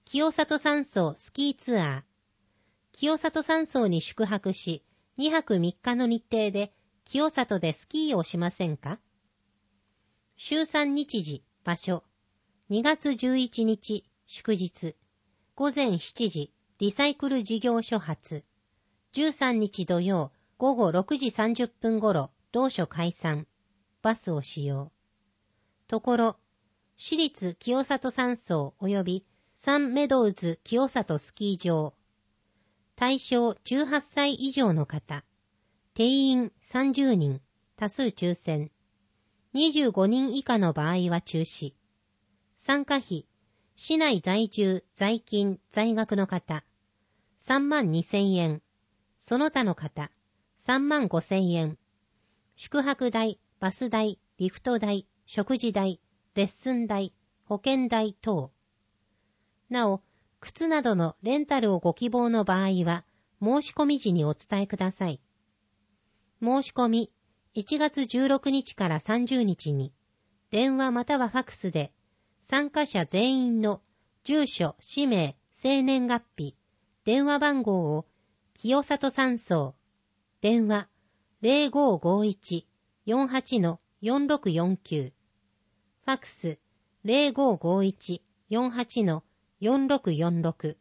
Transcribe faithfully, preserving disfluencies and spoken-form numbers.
清里山荘スキーツアー。清里山荘に宿泊し、にはくみっかの日程で清里でスキーをしませんか？週さん日時、場所。にがつじゅういちにち、祝日。ごぜんしちじ、リサイクル事業所発。じゅうさんにち土曜、ごごろくじさんじゅっぷん頃、同所解散。バスを使用。ところ、私立清里山荘及びサンメドウズ清里スキー場。対象じゅうはっさい以上の方。定員さんじゅうにん、多数抽選。にじゅうごにん以下の場合は中止。参加費、市内在住、在勤、在学の方、さんまんにせんえん。その他の方、さんまんごせんえん。宿泊代、バス代、リフト代、食事代、レッスン代、保険代等。なお、靴などのレンタルをご希望の場合は、申し込み時にお伝えください。申し込み、いちがつじゅうろくにちからさんじゅうにちに、電話またはファクスで、参加者全員の住所、氏名、生年月日、電話番号を、清里山荘、電話 ゼロごーごーいち よんはち よんろくよんきゅう、ファクス ゼロごーごーいち よんはち よんろくよんろく